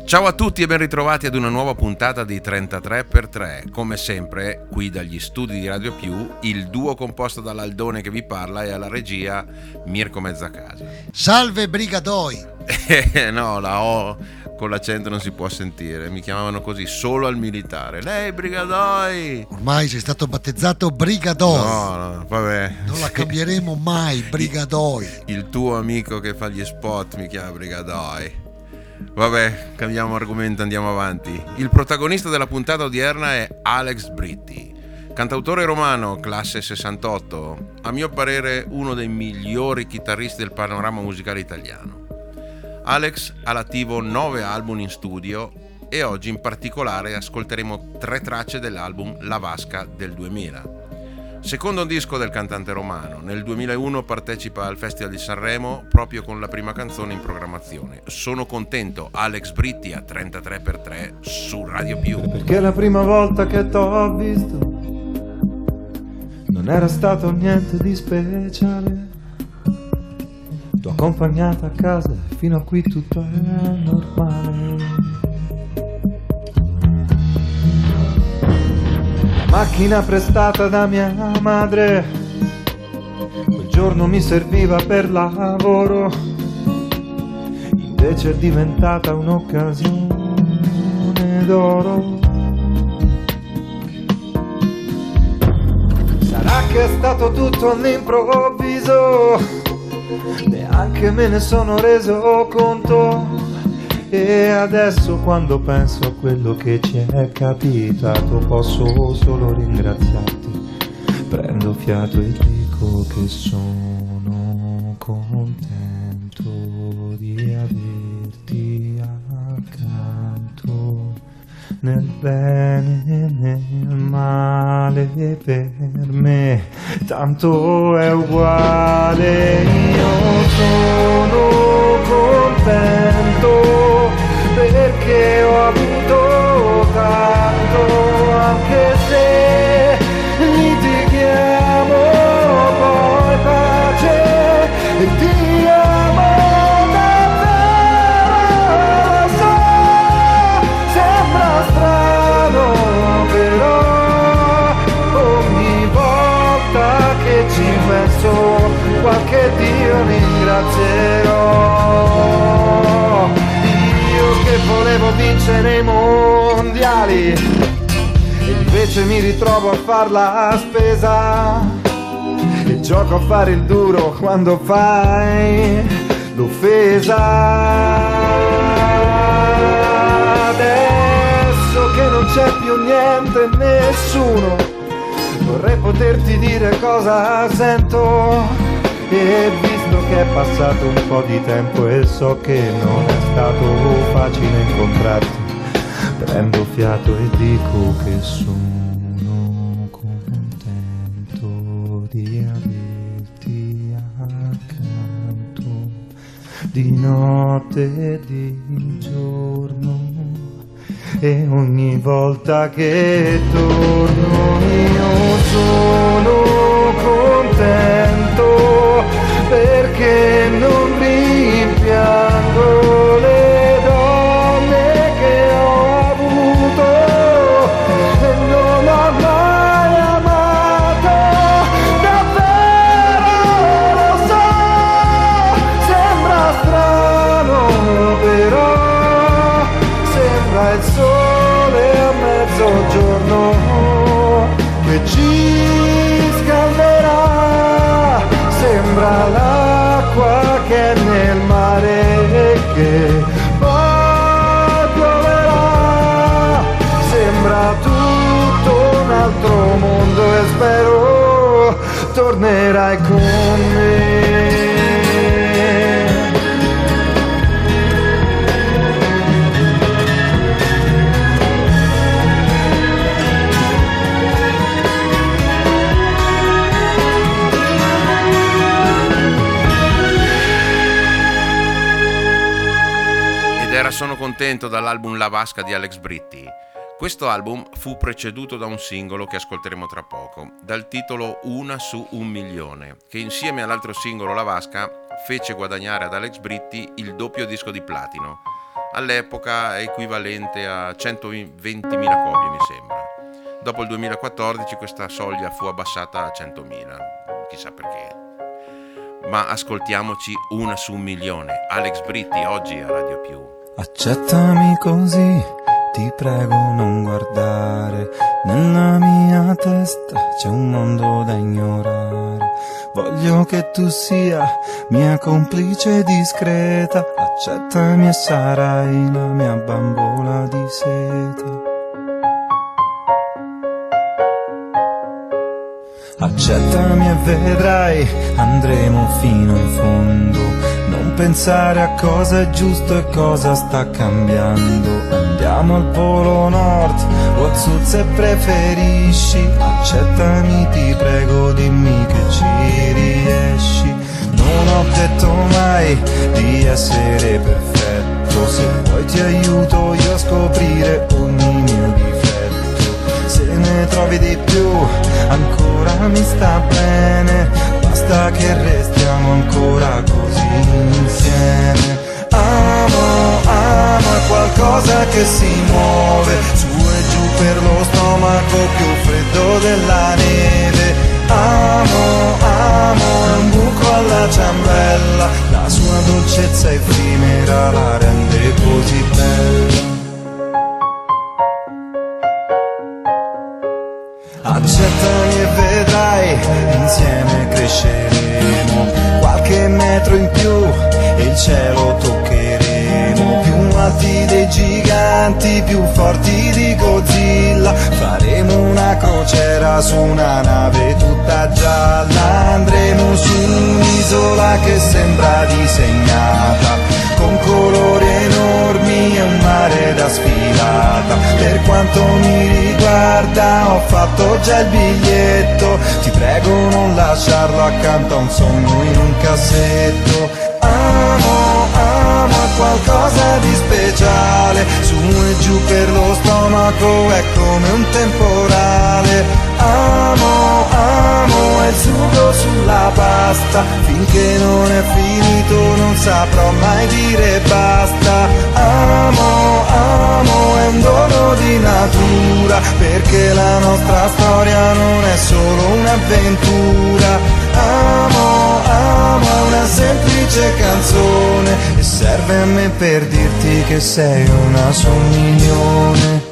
Ciao a tutti e ben ritrovati ad una nuova puntata di 33x3. Come sempre, qui dagli studi di Radio Più, il duo composto dall'Aldone che vi parla e alla regia Mirko Mezzacasa. Salve Brigadoi! No, la O con l'accento non si può sentire, mi chiamavano così solo al militare. Lei Brigadoi! Ormai sei stato battezzato Brigadoi. No, vabbè. Non la cambieremo mai, Brigadoi. Il tuo amico che fa gli spot mi chiama Brigadoi. Vabbè, cambiamo argomento, andiamo avanti. Il protagonista della puntata odierna è Alex Britti, cantautore romano, classe 68, a mio parere uno dei migliori chitarristi del panorama musicale italiano. Alex ha all'attivo 9 album in studio e oggi in particolare ascolteremo 3 tracce dell'album La Vasca del 2000. Secondo disco del cantante romano, nel 2001 partecipa al Festival di Sanremo proprio con la prima canzone in programmazione. Sono contento, Alex Britti a 33x3 su Radio Più. Perché la prima volta che t'ho visto non era stato niente di speciale. T'ho accompagnata a casa e fino a qui tutto è normale. Macchina prestata da mia madre, quel giorno mi serviva per lavoro, invece è diventata un'occasione d'oro. Sarà che è stato tutto all'improvviso, neanche me ne sono reso conto. E adesso quando penso a quello che ci è capitato posso solo ringraziarti. Prendo fiato e dico che sono contento di averti accanto, nel bene e nel male per me, tanto è uguale. Io sono contento perché ho avuto tanto, anche se litighiamo poi pace e ti amo davvero. Lo so, sembra strano, però ogni volta che ci penso qualche Dio ringrazierò. Che volevo vincere i mondiali e invece mi ritrovo a far la spesa e gioco a fare il duro quando fai l'offesa. Adesso che non c'è più niente, nessuno, vorrei poterti dire cosa sento. E visto che è passato un po' di tempo e so che non è stato facile incontrarti, prendo fiato e dico che sono contento di averti accanto, di notte e di giorno, e ogni volta che torno io sono contento perché non rimpiango le donne che ho avuto e non ho mai amato davvero. Lo so, sembra strano, però sembra il sole a mezzogiorno che ci scalderà. Sembra l'acqua che è nel mare e che poi pioverà. Sembra tutto un altro mondo e spero tornerai con me. Sono contento dall'album La Vasca di Alex Britti. Questo album fu preceduto da un singolo che ascolteremo tra poco, dal titolo Una su 1 milione, che insieme all'altro singolo La Vasca fece guadagnare ad Alex Britti il doppio disco di platino. all'epoca equivalente a 120.000 copie, mi sembra. Dopo il 2014 questa soglia fu abbassata a 100.000, chissà perché. Ma ascoltiamoci Una su un milione. Alex Britti oggi a Radio Più. Accettami così, ti prego non guardare, nella mia testa c'è un mondo da ignorare. Voglio che tu sia mia complice discreta, accettami e sarai la mia bambola di seta. Accettami e vedrai, andremo fino in fondo. Non pensare a cosa è giusto e cosa sta cambiando. Andiamo al Polo Nord o al Sud se preferisci. Accettami, ti prego, dimmi che ci riesci. Non ho detto mai di essere perfetto. Se vuoi ti aiuto io a scoprire ogni mio difetto. Se ne trovi di più ancora mi sta bene, basta che restiamo ancora così insieme. Amo, amo è qualcosa che si muove su e giù per lo stomaco più freddo della neve. Amo, amo è un buco alla ciambella, la sua dolcezza effimera la rende così bella. Accettami e vedrai, insieme cresceremo qualche metro in più e il cielo toccheremo. Più alti dei giganti, più forti di Godzilla. Faremo una crociera su una nave tutta gialla. Andremo su un'isola che sembra disegnata con colori enormi e un mare da sfilata. Per quanto mi riguarda ho fatto già il biglietto, ti prego non lasciarlo accanto a un sogno in un cassetto. Amo, amo è qualcosa di speciale, su e giù per lo stomaco è come un temporale. Amo, amo è il sugo sulla pasta, finché non è finito non saprò mai dire basta. Amo, amo è un dono di natura, perché la nostra storia non è solo un'avventura. Amo, amo è una semplice canzone e serve a me per dirti che sei una su un milione.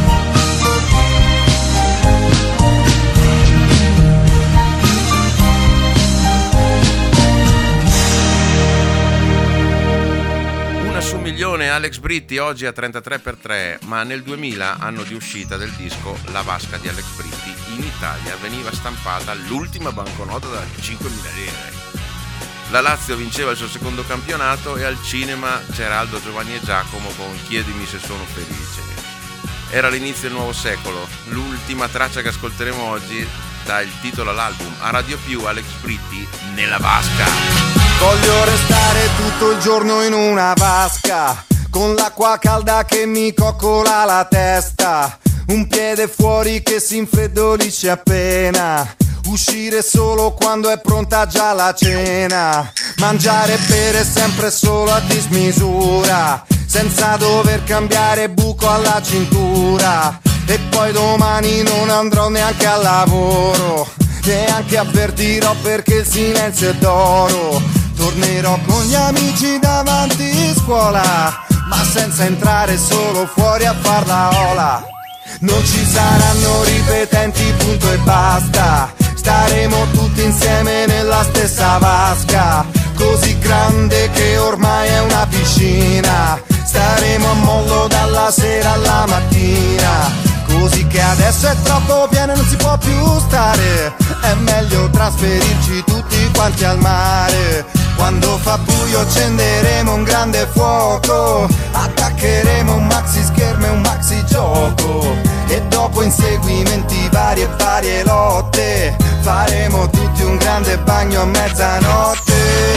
Alex Britti oggi a 33x3, ma nel 2000, anno di uscita del disco La vasca di Alex Britti, in Italia veniva stampata l'ultima banconota da 5.000 lire. La Lazio vinceva il suo secondo campionato e al cinema c'era Aldo, Giovanni e Giacomo con Chiedimi se sono felice. Era l'inizio del nuovo secolo. L'ultima traccia che ascolteremo oggi dà il titolo all'album. A Radio Più, Alex Britti, Nella vasca. Voglio restare tutto il giorno in una vasca, con l'acqua calda che mi coccola la testa, un piede fuori che si infreddolisce appena, uscire solo quando è pronta già la cena, mangiare e bere sempre solo a dismisura, senza dover cambiare buco alla cintura, e poi domani non andrò neanche al lavoro, neanche avvertirò perché il silenzio è d'oro. Tornerò con gli amici davanti scuola, ma senza entrare, solo fuori a far la ola. Non ci saranno ripetenti, punto e basta. Staremo tutti insieme nella stessa vasca, così grande che ormai è una piscina. Staremo a mollo dalla sera alla mattina, così che adesso è troppo pieno e non si può più stare. È meglio trasferirci tutti quanti al mare. Quando fa buio accenderemo un grande fuoco, attaccheremo un maxi schermo e un maxi gioco, e dopo inseguimenti vari e varie lotte faremo tutti un grande bagno a mezzanotte.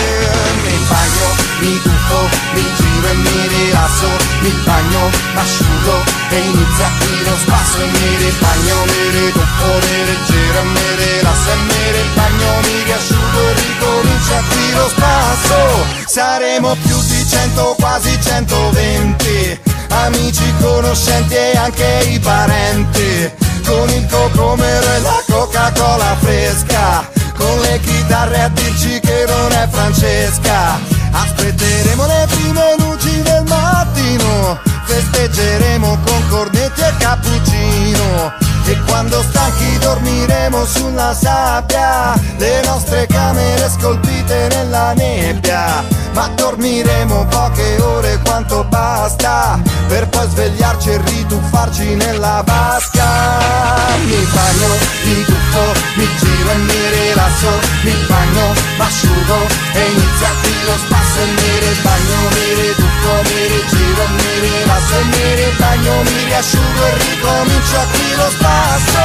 Mi bagno, mi tuffo, mi giro e mi rilasso, mi bagno, m'asciugo e inizia qui lo spasso. E mi ribagno, mi rituffo, mi rigiro e mi rilasso, e mi ribagno, mi riasciugo e ricomincia qui lo spasso. Saremo più di 100, quasi 120, amici, conoscenti e anche i parenti, con il cocomero e la Coca-Cola fresca, con le chitarre a dirci che non è Francesca. Aspetteremo le prime luci del mattino, festeggeremo con cornetti e cappuccino, e quando stanchi dormiremo sulla sabbia, le nostre camere scolpite nella nebbia. Ma dormiremo poche ore quanto basta, per poi svegliarci e rituffarci nella vasca. Mi bagno, mi tuffo, mi giro e mi rilasso, mi bagno, m'asciugo e inizia qui lo spasso, e mi ribagno, mi rituffo, mi rigiro e mi rilasso, e mi ribagno, mi riasciugo e ricomincia qui lo spasso.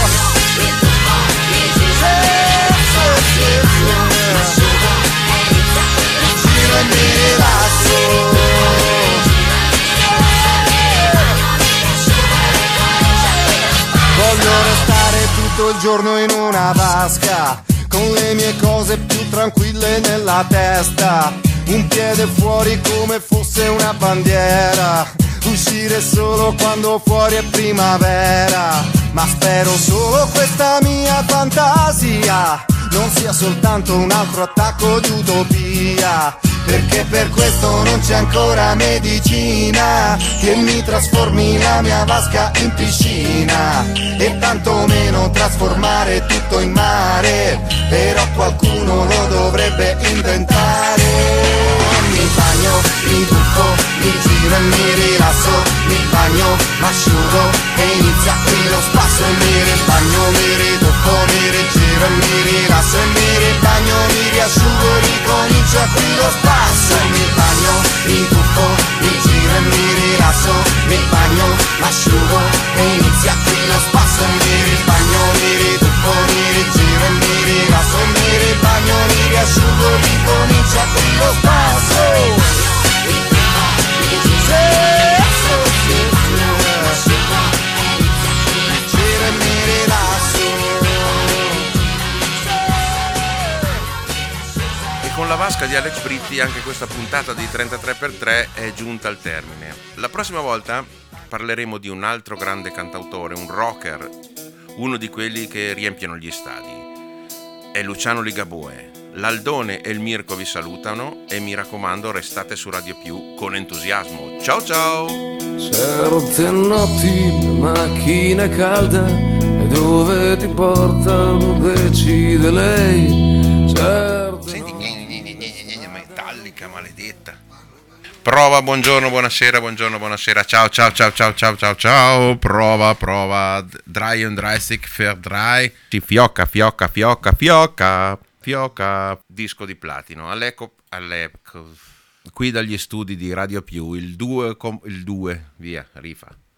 E mi rilasso. Voglio restare tutto il giorno in una vasca, con le mie cose più tranquille nella testa, un piede fuori come fosse una bandiera, uscire solo quando fuori è primavera. Ma spero solo questa mia fantasia non sia soltanto un altro attacco di utopia, perché per questo non c'è ancora medicina che mi trasformi la mia vasca in piscina, e tantomeno trasformare tutto in mare, però qualcuno lo dovrebbe inventare. Mi bagno, mi tuffo, mi giro e mi rilasso, mi bagno, m'asciugo e inizia qui lo spasso, e mi ribagno, mi rituffo, mi rigiro e mi rilasso, e mi ribagno, mi riasciugo e ricomincia qui lo spasso. Mi bagno, mi tuffo, mi giro e mi rilasso, mi bagno, m'asciugo e inizia qui lo spasso, e mi ribagno, mi rituffo, mi rigiro e mi rilasso, e mi ribagno, mi riasciugo e ricomincia qui lo spasso. Con la vasca di Alex Britti anche questa puntata di 33x3 è giunta al termine. La prossima volta parleremo di un altro grande cantautore, un rocker, uno di quelli che riempiono gli stadi. È Luciano Ligabue. L'Aldone e il Mirko vi salutano e mi raccomando restate su Radio Più con entusiasmo. Ciao ciao! Certe notti la macchina è calda e dove ti portano decide lei. Senti, metallica maledetta. Prova, buongiorno, buonasera, ciao, prova, dry und 30 für 3, si fiocca, disco di platino, all'eco, qui dagli studi di Radio Più, il 2, via, rifa.